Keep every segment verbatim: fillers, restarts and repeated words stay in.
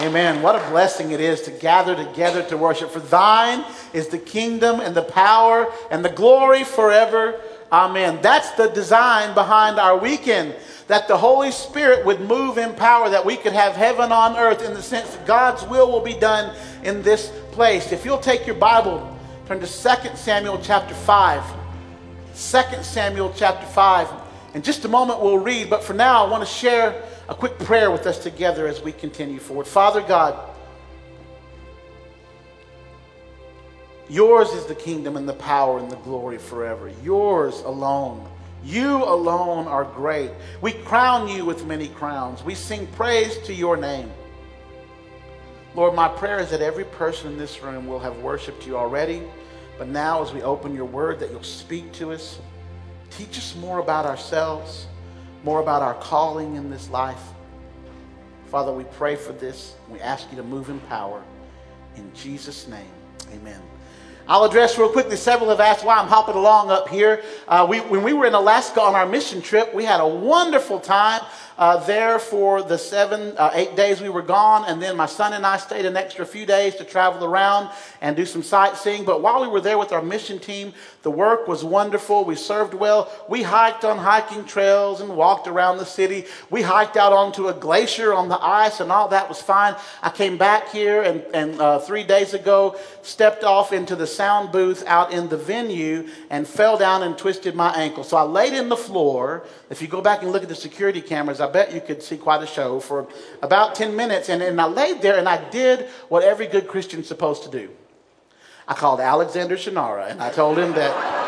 Amen. What a blessing it is to gather together to worship. For thine is the kingdom and the power and the glory forever. Amen. That's the design behind our weekend. That the Holy Spirit would move in power, that we could have heaven on earth in the sense that God's will will be done in this place. If you'll take your Bible, turn to Second Samuel chapter five. Second Samuel chapter five. In just a moment we'll read, but for now I want to share a quick prayer with us together as we continue forward. Father God, yours is the kingdom and the power and the glory forever. Yours alone. You alone are great. We crown you with many crowns. We sing praise to your name. Lord, my prayer is that every person in this room will have worshiped you already. But now as we open your word, that you'll speak to us. Teach us more about ourselves, more about our calling in this life. Father, we pray for this. We ask you to move in power. In Jesus' name, amen. I'll address real quickly. Several have asked why I'm hopping along up here. Uh, we, when we were in Alaska on our mission trip, we had a wonderful time uh, there for the seven, uh, eight days we were gone. And then my son and I stayed an extra few days to travel around and do some sightseeing. But while we were there with our mission team, the work was wonderful. We served well. We hiked on hiking trails and walked around the city. We hiked out onto a glacier on the ice, and all that was fine. I came back here and, and uh, three days ago, stepped off into the sound booth out in the venue and fell down and twisted my ankle. So I laid in the floor. If you go back and look at the security cameras, I bet you could see quite a show for about ten minutes. And, and I laid there and I did what every good Christian's supposed to do. I called Alexander Shannara and I told him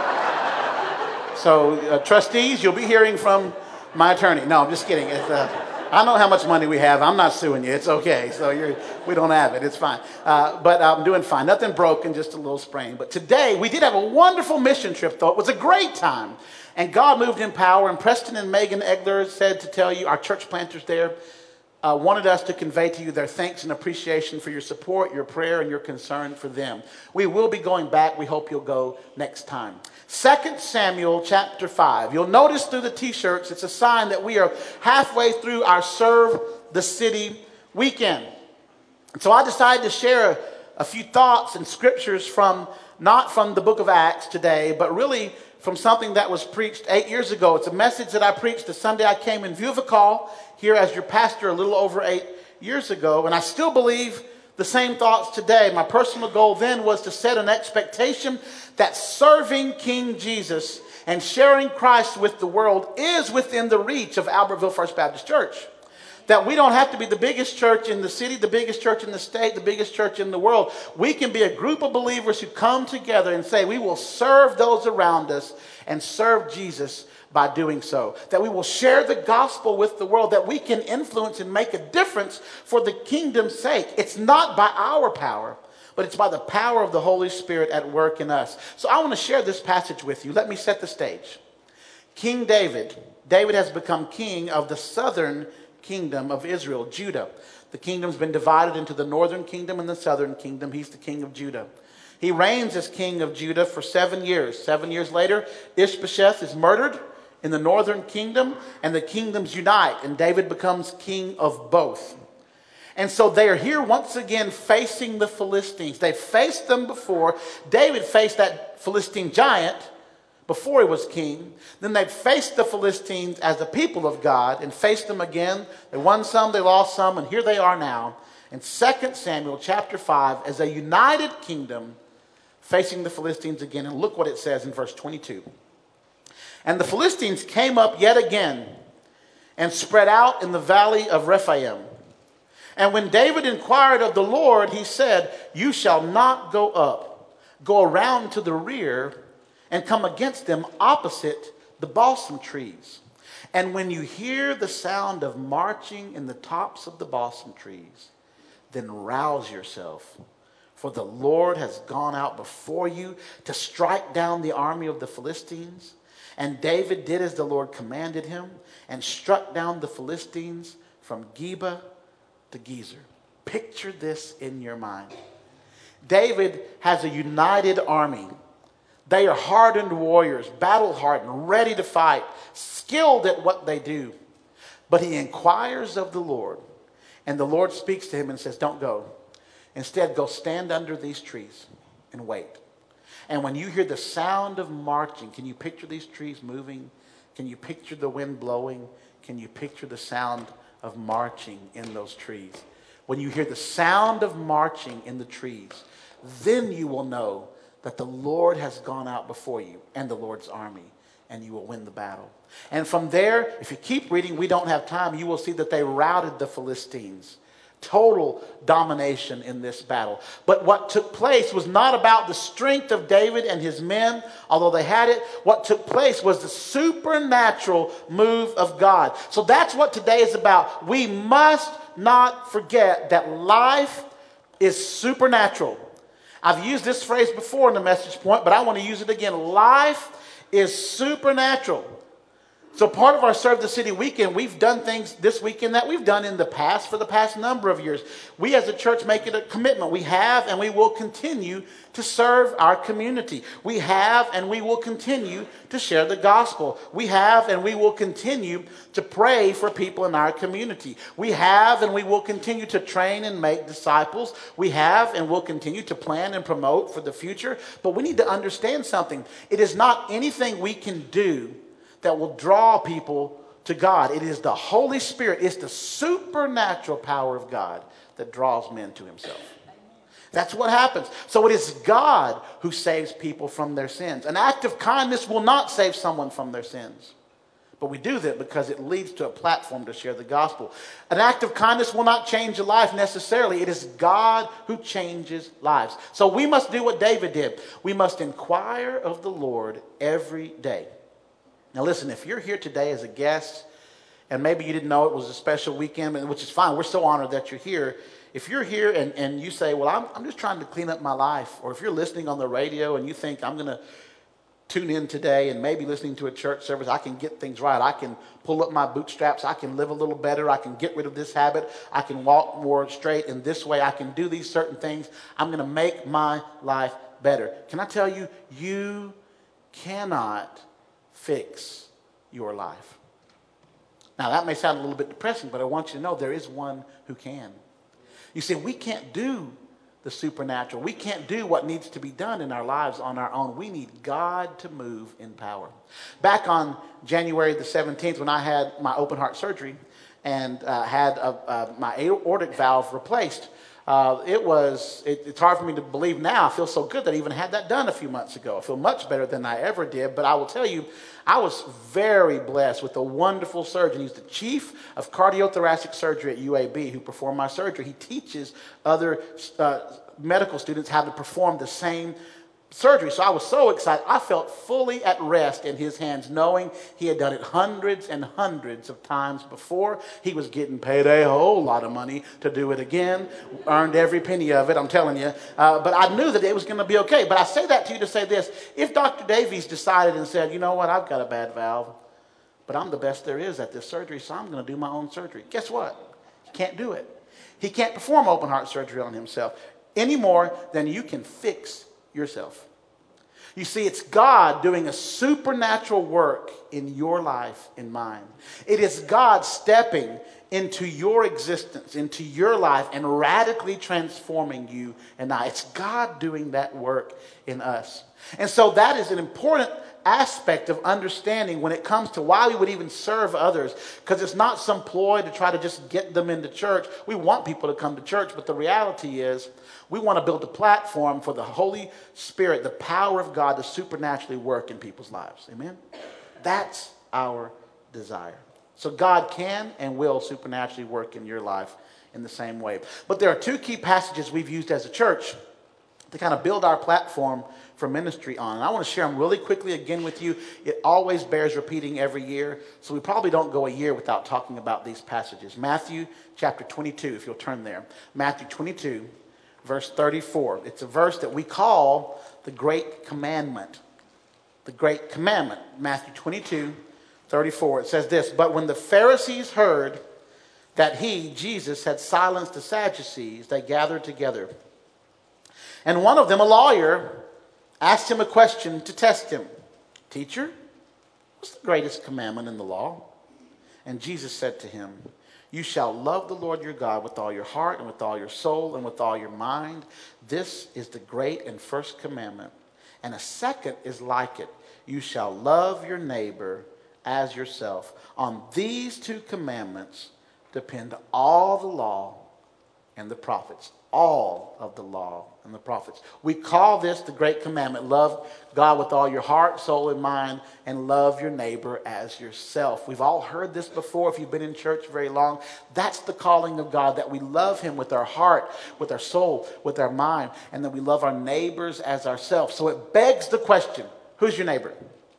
that. So uh, trustees, you'll be hearing from my attorney. No, I'm just kidding. It's, uh, I know how much money we have. I'm not suing you. It's okay. So you're, we don't have it. It's fine. Uh, but I'm doing fine. Nothing broken, just a little sprain. But today, we did have a wonderful mission trip, though. It was a great time. And God moved in power. And Preston and Megan Egler said to tell you, our church planters there, uh, wanted us to convey to you their thanks and appreciation for your support, your prayer, and your concern for them. We will be going back. We hope you'll go next time. Second Samuel chapter five. You'll notice through the t-shirts, it's a sign that we are halfway through our Serve the City weekend. And so I decided to share a, a few thoughts and scriptures from, not from the book of Acts today, but really from something that was preached eight years ago. It's a message that I preached the Sunday I came in view of a call here as your pastor a little over eight years ago. And I still believe the same thoughts today. My personal goal then was to set an expectation that serving King Jesus and sharing Christ with the world is within the reach of Albertville First Baptist Church. That we don't have to be the biggest church in the city, the biggest church in the state, the biggest church in the world. We can be a group of believers who come together and say we will serve those around us and serve Jesus by doing so. That we will share the gospel with the world, that we can influence and make a difference for the kingdom's sake. It's not by our power, but it's by the power of the Holy Spirit at work in us. So I want to share this passage with you. Let me set the stage. King David, David has become king of the southern kingdom of Israel, Judah. The kingdom's been divided into the northern kingdom and the southern kingdom. He's the king of Judah. He reigns as king of Judah for seven years. Seven years later, Ishbosheth is murdered in the northern kingdom, and the kingdoms unite, and David becomes king of both. And so they are here once again facing the Philistines. They faced them before. David faced that Philistine giant before he was king. Then they faced the Philistines as the people of God and faced them again. They won some, they lost some, and here they are now in Second Samuel chapter five as a united kingdom facing the Philistines again. And look what it says in verse twenty-two. And the Philistines came up yet again and spread out in the valley of Rephaim. And when David inquired of the Lord, he said, you shall not go up. Go around to the rear and come against them opposite the balsam trees. And when you hear the sound of marching in the tops of the balsam trees, then rouse yourself. For the Lord has gone out before you to strike down the army of the Philistines. And David did as the Lord commanded him and struck down the Philistines from Geba to Gezer. Picture this in your mind. David has a united army. They are hardened warriors, battle hardened, ready to fight, skilled at what they do. But he inquires of the Lord. And the Lord speaks to him and says, don't go. Instead, go stand under these trees and wait. And when you hear the sound of marching, can you picture these trees moving? Can you picture the wind blowing? Can you picture the sound of marching in those trees? When you hear the sound of marching in the trees, then you will know that the Lord has gone out before you and the Lord's army, and you will win the battle. And from there, if you keep reading, we don't have time, you will see that they routed the Philistines. Total domination in this battle. But what took place was not about the strength of David and his men, although they had it. What took place was the supernatural move of God. So that's what today is about. We must not forget that life is supernatural. I've used this phrase before in the message point, but I want to use it again. Life is supernatural. So part of our Serve the City weekend, we've done things this weekend that we've done in the past for the past number of years. We as a church make it a commitment. We have and we will continue to serve our community. We have and we will continue to share the gospel. We have and we will continue to pray for people in our community. We have and we will continue to train and make disciples. We have and will continue to plan and promote for the future. But we need to understand something. It is not anything we can do that will draw people to God. It is the Holy Spirit. It's the supernatural power of God that draws men to himself. That's what happens. So it is God who saves people from their sins. An act of kindness will not save someone from their sins. But we do that because it leads to a platform to share the gospel. An act of kindness will not change a life necessarily. It is God who changes lives. So we must do what David did. We must inquire of the Lord every day. Now listen, if you're here today as a guest, and maybe you didn't know it was a special weekend, which is fine. We're so honored that you're here. If you're here and, and you say, well, I'm, I'm just trying to clean up my life, or if you're listening on the radio and you think I'm going to tune in today and maybe listening to a church service, I can get things right. I can pull up my bootstraps. I can live a little better. I can get rid of this habit. I can walk more straight in this way. I can do these certain things. I'm going to make my life better. Can I tell you, you cannot fix your life. Now that may sound a little bit depressing, but I want you to know there is one who can. You see, we can't do the supernatural. We can't do what needs to be done in our lives on our own. We need God to move in power. Back on January the seventeenth, when I had my open heart surgery and uh, had a, uh, my aortic valve replaced, Uh, it was, it, it's hard for me to believe now. I feel so good that I even had that done a few months ago. I feel much better than I ever did. But I will tell you, I was very blessed with a wonderful surgeon. He's the chief of cardiothoracic surgery at U A B who performed my surgery. He teaches other uh, medical students how to perform the same surgery. So I was so excited. I felt fully at rest in his hands, knowing he had done it hundreds and hundreds of times before. He was getting paid a whole lot of money to do it again. Earned every penny of it, I'm telling you. Uh, but I knew that it was going to be okay. But I say that to you to say this. If Doctor Davies decided and said, you know what, I've got a bad valve, but I'm the best there is at this surgery, so I'm going to do my own surgery. Guess what? He can't do it. He can't perform open heart surgery on himself any more than you can fix yourself. You see, it's God doing a supernatural work in your life and mine. It is God stepping into your existence, into your life, and radically transforming you and I. It's God doing that work in us. And so that is an important aspect of understanding when it comes to why we would even serve others, because it's not some ploy to try to just get them into church. We want people to come to church, but the reality is we want to build a platform for the Holy Spirit, the power of God to supernaturally work in people's lives. Amen? That's our desire. So God can and will supernaturally work in your life in the same way. But there are two key passages we've used as a church to kind of build our platform for ministry on. And I want to share them really quickly again with you. It always bears repeating every year, so we probably don't go a year without talking about these passages. Matthew chapter twenty-two, if you'll turn there. Matthew twenty-two, verse thirty-four. It's a verse that we call the Great Commandment. The Great Commandment. Matthew twenty-two, thirty-four. It says this, "But when the Pharisees heard that he, Jesus, had silenced the Sadducees, they gathered together. And one of them, a lawyer, asked him a question to test him. 'Teacher, what's the greatest commandment in the law?' And Jesus said to him, You shall love the Lord your God with all your heart and with all your soul and with all your mind. This is the great and first commandment. And a second is like it. You shall love your neighbor as yourself. On these two commandments depend all the law and the prophets. All of the law and the prophets. We call this the great commandment. Love God with all your heart, soul, and mind, and love your neighbor as yourself. We've all heard this before if you've been in church very long. That's the calling of God, that we love him with our heart, with our soul, with our mind, and that we love our neighbors as ourselves. So it begs the question, who's your neighbor?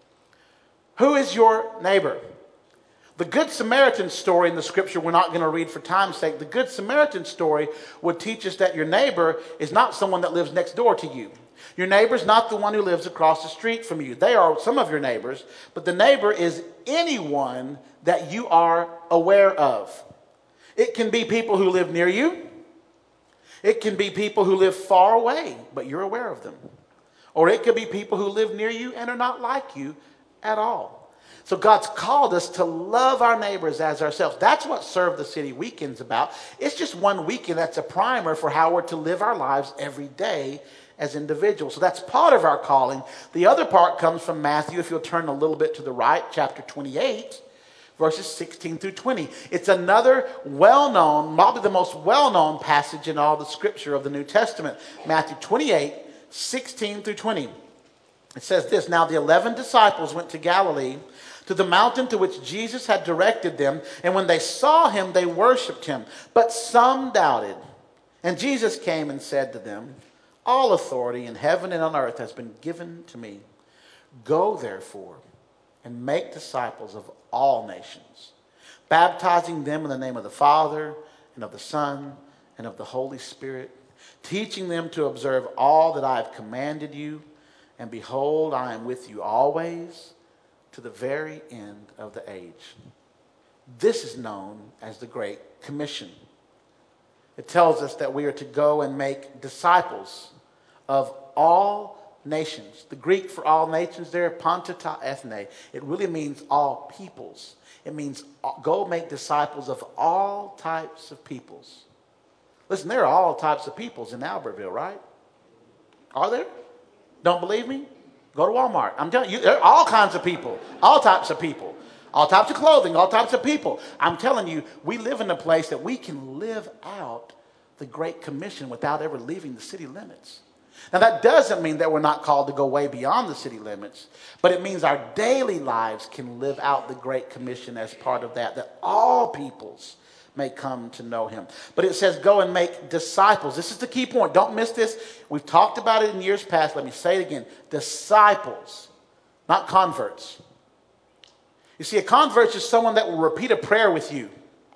Who is your neighbor? The Good Samaritan story in the scripture we're not going to read for time's sake. The Good Samaritan story would teach us that your neighbor is not someone that lives next door to you. Your neighbor is not the one who lives across the street from you. They are some of your neighbors, but the neighbor is anyone that you are aware of. It can be people who live near you. It can be people who live far away, but you're aware of them. Or it could be people who live near you and are not like you at all. So God's called us to love our neighbors as ourselves. That's what Serve the City Weekend's about. It's just one weekend that's a primer for how we're to live our lives every day as individuals. So that's part of our calling. The other part comes from Matthew, if you'll turn a little bit to the right, chapter twenty-eight, verses sixteen through twenty. It's another well-known, probably the most well-known passage in all the scripture of the New Testament. Matthew twenty-eight, sixteen through twenty. It says this, Now the eleven disciples went to Galilee, to the mountain to which Jesus had directed them. And when they saw him, they worshipped him. But some doubted. And Jesus came and said to them, All authority in heaven and on earth has been given to me. Go, therefore, and make disciples of all nations, baptizing them in the name of the Father and of the Son and of the Holy Spirit, teaching them to observe all that I have commanded you. And behold, I am with you always, to the very end of the age. This is known as the Great Commission. It tells us that we are to go and make disciples of all nations. The Greek for all nations there, pantata ethne. It really means all peoples. It means go make disciples of all types of peoples. Listen, there are all types of peoples in Albertville, right? Are there? Don't believe me? Go to Walmart. I'm telling you, there are all kinds of people, all types of people, all types of clothing, all types of people. I'm telling you, we live in a place that we can live out the Great Commission without ever leaving the city limits. Now, that doesn't mean that we're not called to go way beyond the city limits, but it means our daily lives can live out the Great Commission as part of that, that all peoples may come to know him. But it says go and make disciples. This is the key point. Don't miss this. We've talked about it in years past. Let me say it again. Disciples, not converts. You see, a convert is someone that will repeat a prayer with you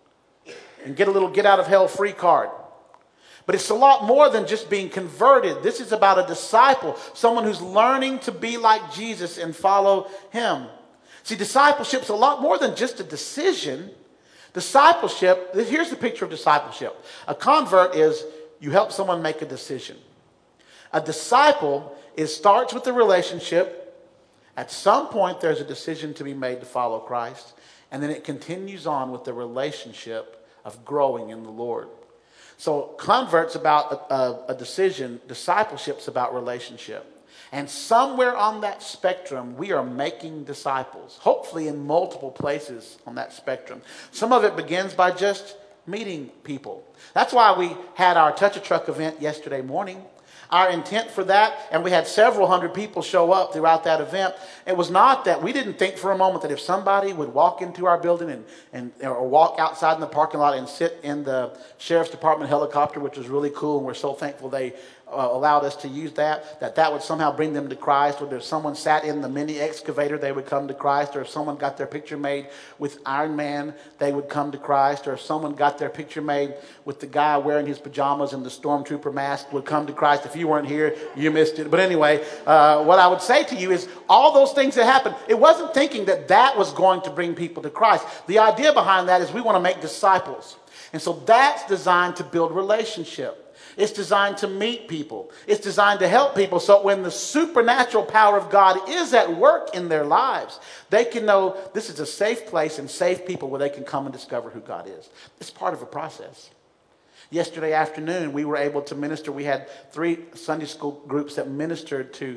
and get a little get out of hell free card. But it's a lot more than just being converted. This is about a disciple, someone who's learning to be like Jesus and follow him. See, discipleship's a lot more than just a decision. Discipleship, here's the picture of discipleship. A convert is you help someone make a decision. A disciple is starts with a relationship. At some point, there's a decision to be made to follow Christ. And then it continues on with the relationship of growing in the Lord. So convert's about a, a, a decision. Discipleship's about relationship. And somewhere on that spectrum, we are making disciples, hopefully in multiple places on that spectrum. Some of it begins by just meeting people. That's why we had our Touch a Truck event yesterday morning. Our intent for that, and we had several hundred people show up throughout that event. It was not that we didn't think for a moment that if somebody would walk into our building and, and or walk outside in the parking lot and sit in the sheriff's department helicopter, which was really cool, and we're so thankful they Uh, allowed us to use that, that that would somehow bring them to Christ. Or if someone sat in the mini excavator, they would come to Christ. Or if someone got their picture made with Iron Man, they would come to Christ. Or if someone got their picture made with the guy wearing his pajamas and the stormtrooper mask would come to Christ. If you weren't here, you missed it. But anyway, uh, what I would say to you is all those things that happened, it wasn't thinking that that was going to bring people to Christ. The idea behind that is we want to make disciples. And so that's designed to build relationship. It's designed to meet people. It's designed to help people. So when the supernatural power of God is at work in their lives, they can know this is a safe place and safe people where they can come and discover who God is. It's part of a process. Yesterday afternoon, we were able to minister. We had three Sunday school groups that ministered to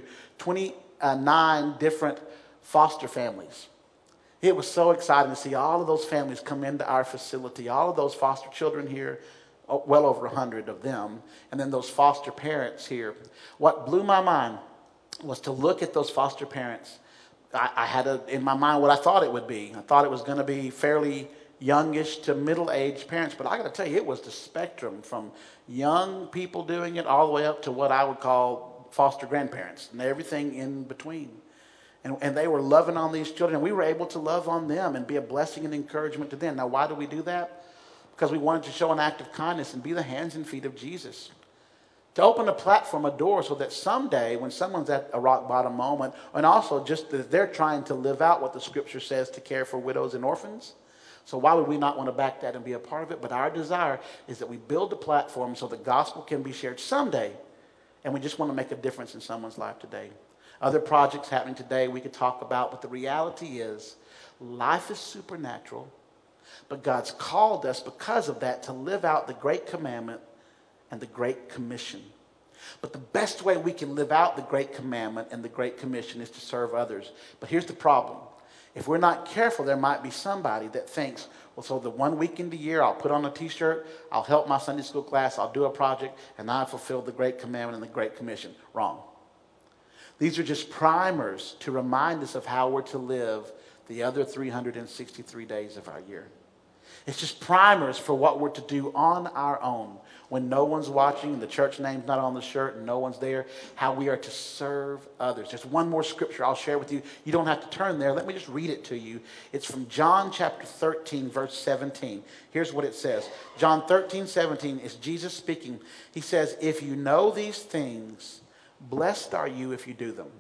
twenty-nine different foster families. It was so exciting to see all of those families come into our facility, all of those foster children here, well over one hundred of them, and then those foster parents here. What blew my mind was to look at those foster parents. I, I had a, in my mind what I thought it would be. I thought it was going to be fairly youngish to middle-aged parents, but I got to tell you, it was the spectrum from young people doing it all the way up to what I would call foster grandparents and everything in between. And, and they were loving on these children, and we were able to love on them and be a blessing and encouragement to them. Now, why do we do that? Because we wanted to show an act of kindness and be the hands and feet of Jesus. To open a platform, a door, so that someday when someone's at a rock bottom moment, and also just that they're trying to live out what the scripture says to care for widows and orphans. So why would we not want to back that and be a part of it? But our desire is that we build a platform so the gospel can be shared someday. And we just want to make a difference in someone's life today. Other projects happening today we could talk about, but the reality is life is supernatural. But God's called us because of that to live out the great commandment and the great commission. But the best way we can live out the great commandment and the great commission is to serve others. But here's the problem. If we're not careful, there might be somebody that thinks, well, so the one weekend a year, I'll put on a t-shirt, I'll help my Sunday school class, I'll do a project, and I fulfill the great commandment and the great commission. Wrong. These are just primers to remind us of how we're to live the other three hundred sixty-three days of our year. It's just primers for what we're to do on our own when no one's watching, the church name's not on the shirt, and no one's there, how we are to serve others. There's one more scripture I'll share with you. You don't have to turn there. Let me just read it to you. It's from John chapter thirteen, verse seventeen. Here's what it says. John thirteen, seventeen is Jesus speaking. He says, if you know these things, blessed are you if you do them.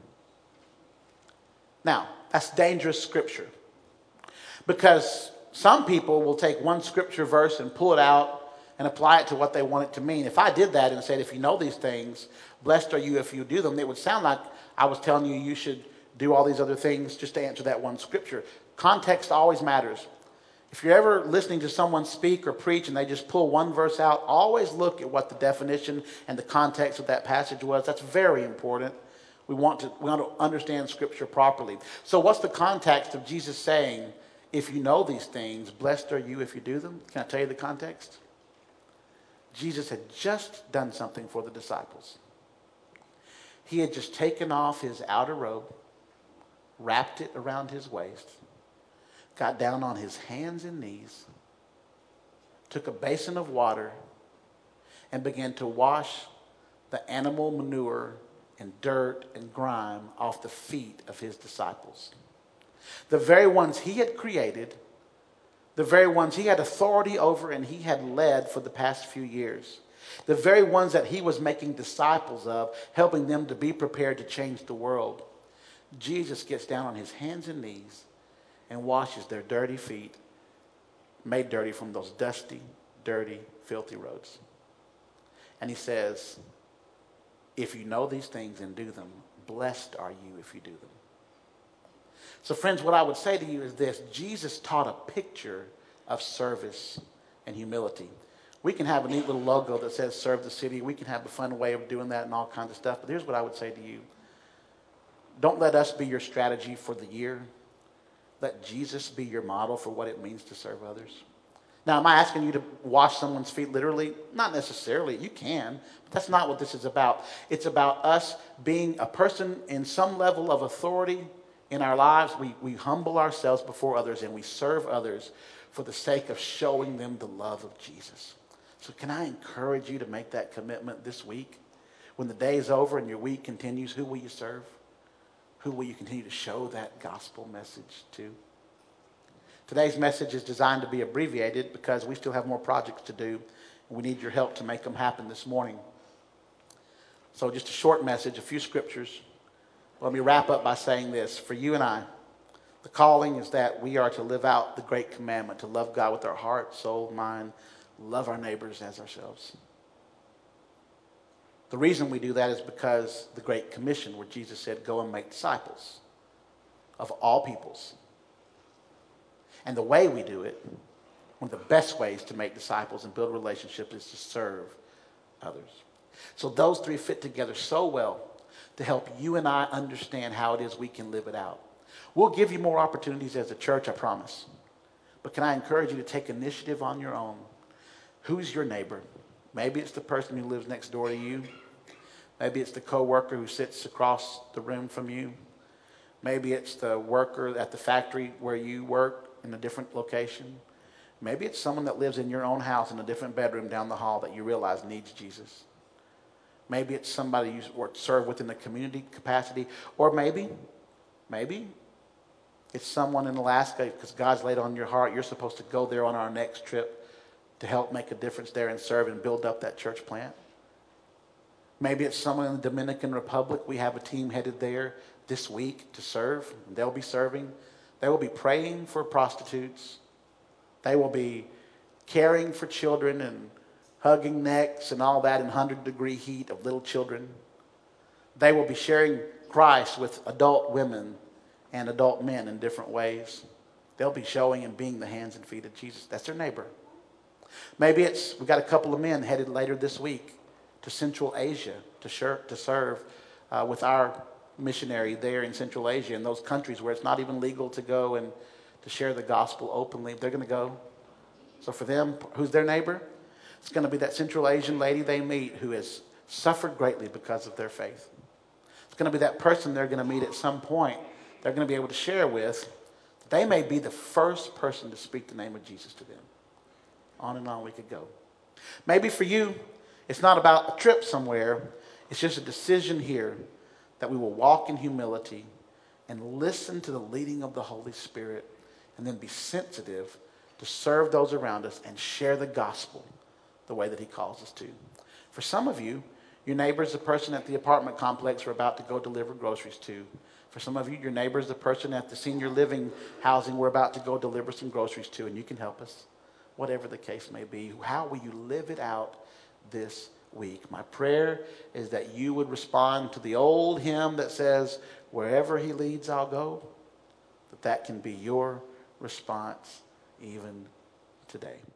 Now, that's dangerous scripture because some people will take one scripture verse and pull it out and apply it to what they want it to mean. If I did that and said, if you know these things, blessed are you if you do them, it would sound like I was telling you you should do all these other things just to answer that one scripture. Context always matters. If you're ever listening to someone speak or preach and they just pull one verse out, always look at what the definition and the context of that passage was. That's very important. We want to, we want to understand scripture properly. So what's the context of Jesus saying, if you know these things, blessed are you if you do them? Can I tell you the context? Jesus had just done something for the disciples. He had just taken off his outer robe, wrapped it around his waist, got down on his hands and knees, took a basin of water, and began to wash the animal manure and dirt and grime off the feet of his disciples. The very ones he had created, the very ones he had authority over and he had led for the past few years. The very ones that he was making disciples of, helping them to be prepared to change the world. Jesus gets down on his hands and knees and washes their dirty feet, made dirty from those dusty, dirty, filthy roads. And he says, if you know these things and do them, blessed are you if you do them. So friends, what I would say to you is this. Jesus taught a picture of service and humility. We can have a neat little logo that says serve the city. We can have a fun way of doing that and all kinds of stuff. But here's what I would say to you. Don't let us be your strategy for the year. Let Jesus be your model for what it means to serve others. Now, am I asking you to wash someone's feet literally? Not necessarily. You can. But that's not what this is about. It's about us being a person in some level of authority in our lives. We, we humble ourselves before others and we serve others for the sake of showing them the love of Jesus. So can I encourage you to make that commitment this week? When the day is over and your week continues, who will you serve? Who will you continue to show that gospel message to? Today's message is designed to be abbreviated because we still have more projects to do. And we need your help to make them happen this morning. So just a short message, a few scriptures. Let me wrap up by saying this. For you and I, the calling is that we are to live out the great commandment, to love God with our heart, soul, mind, love our neighbors as ourselves. The reason we do that is because the Great Commission, where Jesus said, go and make disciples of all peoples. And the way we do it, one of the best ways to make disciples and build relationships is to serve others. So those three fit together so well to help you and I understand how it is we can live it out. We'll give you more opportunities as a church, I promise. But can I encourage you to take initiative on your own? Who's your neighbor? Maybe it's the person who lives next door to you. Maybe it's the coworker who sits across the room from you. Maybe it's the worker at the factory where you work in a different location. Maybe it's someone that lives in your own house in a different bedroom down the hall that you realize needs Jesus. Maybe it's somebody you serve with in the community capacity. Or maybe, maybe it's someone in Alaska because God's laid on your heart. You're supposed to go there on our next trip to help make a difference there and serve and build up that church plant. Maybe it's someone in the Dominican Republic. We have a team headed there this week to serve. They'll be serving. They will be praying for prostitutes. They will be caring for children and hugging necks and all that in one hundred degree heat of little children. They will be sharing Christ with adult women and adult men in different ways. They'll be showing and being the hands and feet of Jesus. That's their neighbor. Maybe it's, we've got a couple of men headed later this week to Central Asia to, share, to serve uh, with our missionary there in Central Asia, in those countries where it's not even legal to go and to share the gospel openly. They're going to go. So for them, who's their neighbor? It's going to be that Central Asian lady they meet who has suffered greatly because of their faith. It's going to be that person they're going to meet at some point they're going to be able to share with. They may be the first person to speak the name of Jesus to them. On and on we could go. Maybe for you, it's not about a trip somewhere. It's just a decision here that we will walk in humility and listen to the leading of the Holy Spirit and then be sensitive to serve those around us and share the gospel the way that he calls us to. For some of you, your neighbor is the person at the apartment complex we're about to go deliver groceries to. For some of you, your neighbor is the person at the senior living housing we're about to go deliver some groceries to, and you can help us. Whatever the case may be, how will you live it out this week? My prayer is that you would respond to the old hymn that says, wherever he leads, I'll go. That that can be your response even today.